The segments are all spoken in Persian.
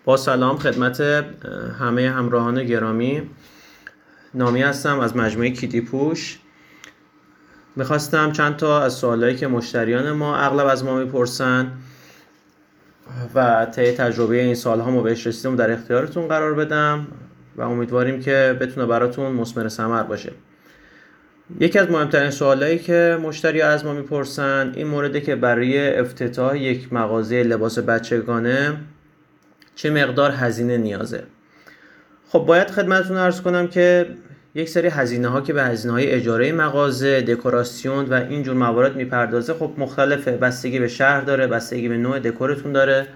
با سلام خدمت همه همراهان گرامی. نامی هستم از مجموعه کیدی پوش. میخواستم چند تا از سوالایی که مشتریان ما اغلب از ما میپرسن و طی تجربه این سالها ما بهش رسیدیم در اختیارتون قرار بدم و امیدواریم که بتونه براتون مثمر ثمر باشه. یکی از مهمترین سوالایی که مشتری از ما میپرسن این مورده که برای افتتاح یک مغازه لباس بچگانه چه مقدار هزینه نیازه. خب باید خدمتتون عرض کنم که یک سری هزینه ها که به هزینه های اجاره مغازه، دکوراسیون و اینجور موارد میپردازه خب مختلفه، بستگی به شهر داره، بستگی به نوع دکورتون داره.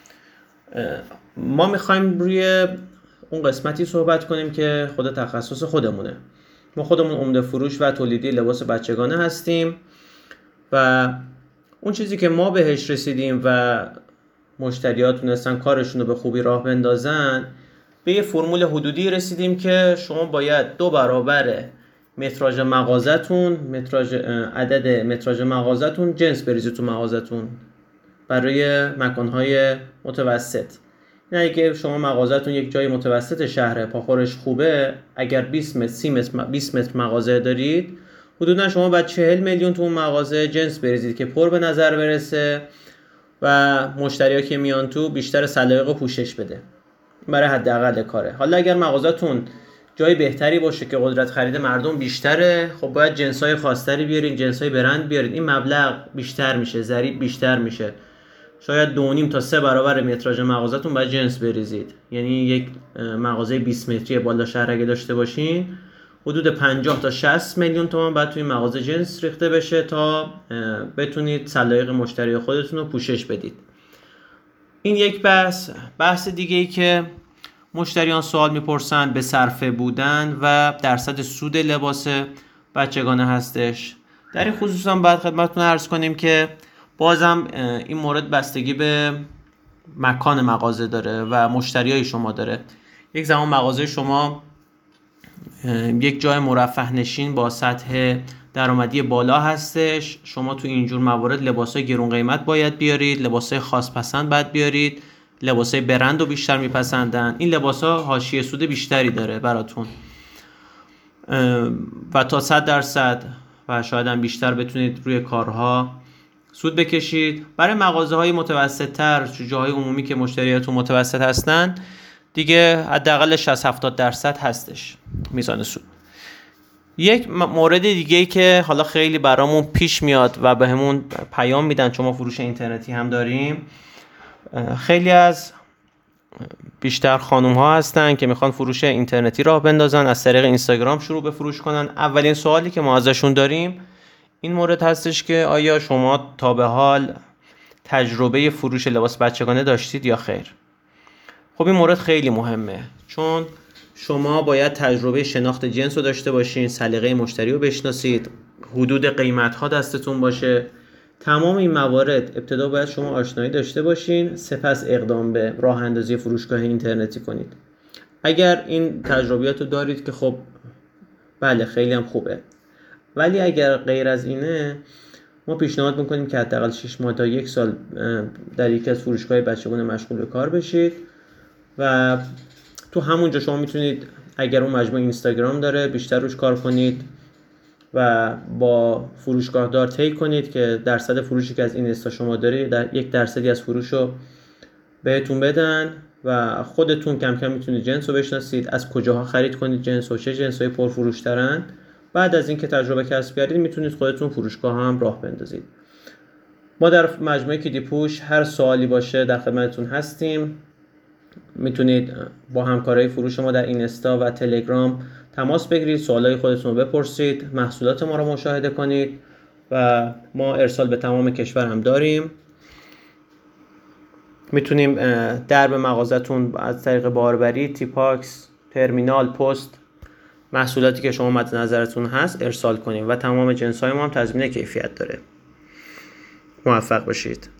ما میخوایم روی اون قسمتی صحبت کنیم که خود تخصص خودمونه. ما خودمون عمده فروش و تولیدی لباس بچگانه هستیم و اون چیزی که ما بهش رسیدیم و مشتریات تونستن کارشون رو به خوبی راه بندازن، به یه فرمول حدودی رسیدیم که شما باید 2 برابر متراژ مغازتون، عدد متراژ مغازتون جنس بریزید تو مغازتون برای مکانهای متوسط. نه که شما مغازتون یک جای متوسط شهره، پاخورش خوبه، اگر 20 متر مغازه دارید، حدودا شما باید 40 میلیون تو اون مغازه جنس بریزید که پر به نظر برسه و مشتری‌ها که میان تو بیشتر سلایق پوشش بده برای حداقل کاره. حالا اگر مغازتون جای بهتری باشه که قدرت خرید مردم بیشتره، خب باید جنس‌های خاص‌تری بیارید، جنس‌های برند بیارید، این مبلغ بیشتر میشه، ضریب بیشتر میشه. شاید 2.5 تا 3 برابر متراژ مغازتون باید جنس بریزید. یعنی یک مغازه 20 متری بالا شهر اگه داشته باشین، حدود 50 تا 60 میلیون تومان باید توی مغازه جنس ریخته بشه تا بتونید سلایق مشتری خودتون رو پوشش بدید. این یک بحث دیگه ای که مشتریان سوال میپرسن به صرفه بودن و درصد سود لباس بچگانه هستش. در این خصوص هم باید خدمتتون عرض کنیم که بازم این مورد بستگی به مکان مغازه داره و مشتریای شما داره. یک زمان مغازه شما یک جای مرفه نشین با سطح درآمدی بالا هستش، شما تو اینجور موارد لباسای گرون قیمت باید بیارید، لباسای خاص پسند باید بیارید، لباسای برند رو بیشتر میپسندن. این لباسا حاشیه سود بیشتری داره براتون و تا 100% و شاید هم بیشتر بتونید روی کارها سود بکشید. برای مغازه های متوسط تر، جاهای عمومی که مشتریاتون متوسط هستن، دیگه حداقل 60-70% هستش میزان سود. یک مورد دیگه که حالا خیلی برامون پیش میاد و بهمون پیام میدن، چون ما فروش اینترنتی هم داریم، خیلی از بیشتر خانوم ها هستن که میخوان فروش اینترنتی راه بندازن، از طریق اینستاگرام شروع به فروش کنن. اولین سوالی که ما ازشون داریم این مورد هستش که آیا شما تا به حال تجربه فروش لباس بچگانه داشتید یا خیر؟ خب این مورد خیلی مهمه، چون شما باید تجربه شناخت جنس رو داشته باشین، سلیقه مشتری رو بشناسید، حدود قیمت ها دستتون باشه. تمام این موارد ابتدا باید شما آشنایی داشته باشین، سپس اقدام به راه اندازی فروشگاه اینترنتی کنید. اگر این تجربیات رو دارید که خب بله خیلی هم خوبه، ولی اگر غیر از اینه ما پیشنهاد میکنیم که حداقل 6 ماه تا 1 سال در یکی از فروشگاه بچگانه مشغول به کار بشید و تو همونجا شما میتونید، اگر اون مجموعه اینستاگرام داره، بیشتر روش کار کنید و با فروشگاه دار طی کنید که درصد فروشی که از این اینستا شما داره در 1% از فروش رو بهتون بدن و خودتون کم کم میتونید جنس رو بشناسید، از کجاها خرید کنید جنس و چه جنس‌های پرفروش ترن. بعد از اینکه تجربه کسب کردید میتونید خودتون فروشگاه هم راه بندازید. ما در مجموعه کیدی پوش هر سوالی باشه در خدمتتون هستیم. میتونید با همکارای فروش ما در اینستا و تلگرام تماس بگیرید، سوالای خودتون رو بپرسید، محصولات ما رو مشاهده کنید و ما ارسال به تمام کشور هم داریم. میتونیم درب مغازتون از طریق باربری، تیپاکس، ترمینال، پست، محصولاتی که شما مد نظرتون هست ارسال کنیم و تمام جنس‌های ما هم تضمین کیفیت داره. موفق باشید.